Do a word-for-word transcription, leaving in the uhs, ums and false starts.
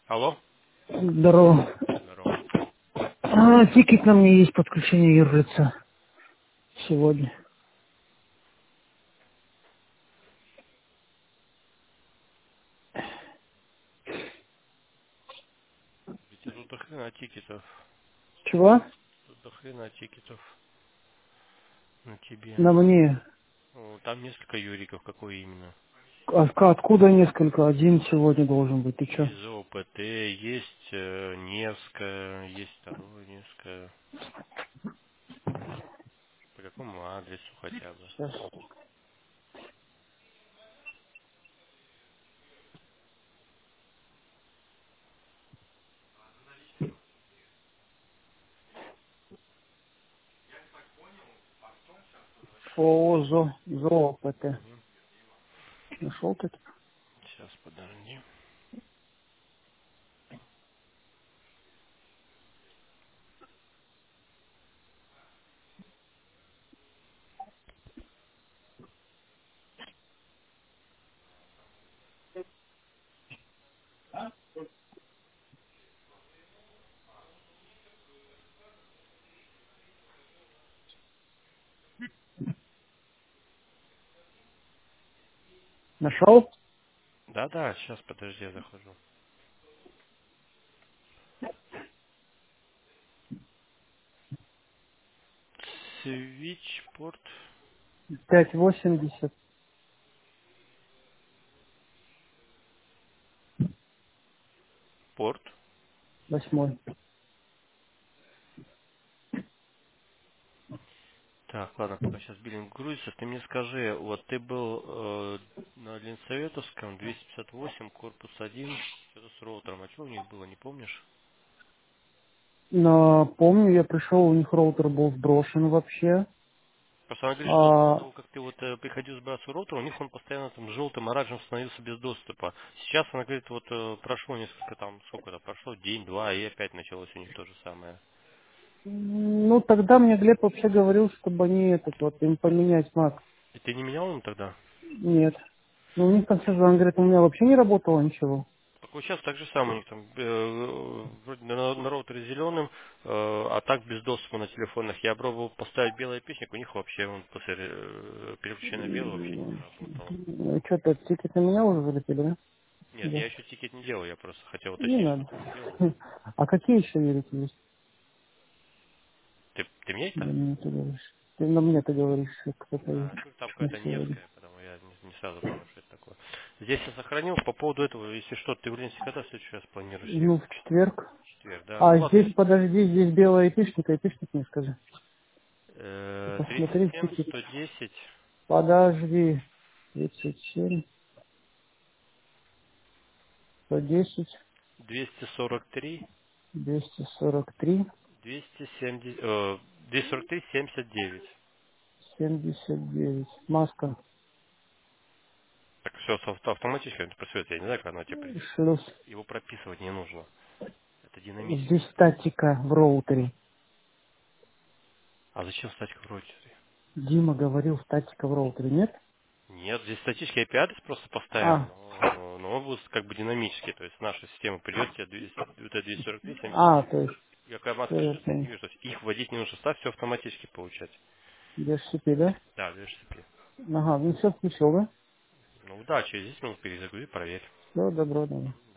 Алло? Здорово. Здорово. А, тикет на мне есть подключение юрлица сегодня. Ведь тут до хрена тикетов. Чего? Тут до хрена тикетов на тебе. На мне. Ну, там несколько юриков, какой именно. А ска- откуда несколько? Один сегодня должен быть. Ты чё? Из ОПТ есть э, Невская, есть второе Невское. По какому адресу хотя бы? Сейчас. ФОО ЗО, ЗООПТ. Угу. Нашел ты? Сейчас, подожди. Нашел? Да-да, сейчас, подожди, я захожу. Свичпорт. пять восемьдесят Порт. восьмой. Так, ладно, пока сейчас биллинг грузится, ты мне скажи, вот ты был э, на Ленсоветовском, двести пятьдесят восемь, корпус один, что-то с роутером, а что у них было, не помнишь? Но помню, я пришел, у них роутер был сброшен вообще. Просто она говорит, что вот до А, того, как ты вот э, приходил сбрасывать роутер, у них он постоянно там желтым, оранжевым становился без доступа. Сейчас она говорит, вот э, прошло несколько там, сколько то прошло, день-два, и опять началось у них то же самое. ну, тогда мне Глеб вообще говорил, чтобы они этот вот им поменять мак. И ты не менял им тогда? Нет. Ну, у них там все же, он говорит, у меня вообще не работало ничего. Так вот сейчас так же самое, у них там э, вроде на, на роутере зеленым, э, а так без доступа на телефонах. Я пробовал поставить белый песник, у них вообще он после э, переключения на белый вообще не заработал. Что-то тикет на меня уже залетели, да? Нет, Да. я еще тикет не делал, я просто хотел Не уточнить, что надо. ты сделал. А какие еще верите есть? Ты, ты мне это? На мне ты говоришь. Ты на мне ты говоришь, что кто-то А, есть ну, там на какая-то сегодня. Невская, потому я не, не сразу понял, что это такое. Здесь я сохранил по поводу этого, если что, ты в Ленсе когда в следующий раз планируешь Ну, ехать? в четверг. В четверг, да. Ну А ладно, здесь, если подожди, здесь белая эпишника, эпишник мне скажи. Ты э, посмотри тридцать в семь, тикет. сто десять, Подожди. тридцать семь, сто десять, двести сорок три, двести сорок три, двести семьдесят, э, двести сорок три, семьдесят девять. семьдесят девять. Маска. Так все автоматически это просвет, я не знаю, как она тебе придет. Шлюз. Его прописывать не нужно. Это Здесь динамически идет. статика в роутере. А зачем статика в роутере? Дима говорил, статика в роутере, нет? Нет, здесь статический ай пи адрес просто поставим, А, но, но он будет как бы динамический, то есть наша система придет тебе двести, вот это двести сорок три, семьдесят а, девять, то есть, я когда все, я откажусь, я не понял. вижу, то есть их вводить не нужно, ставь все автоматически получать. ди эйч си пи, да? Да, в эйч ти пи. Ага, ну все включил, да? Ну да, через десять минут перезагрузи, проверь. Все, добро, давай.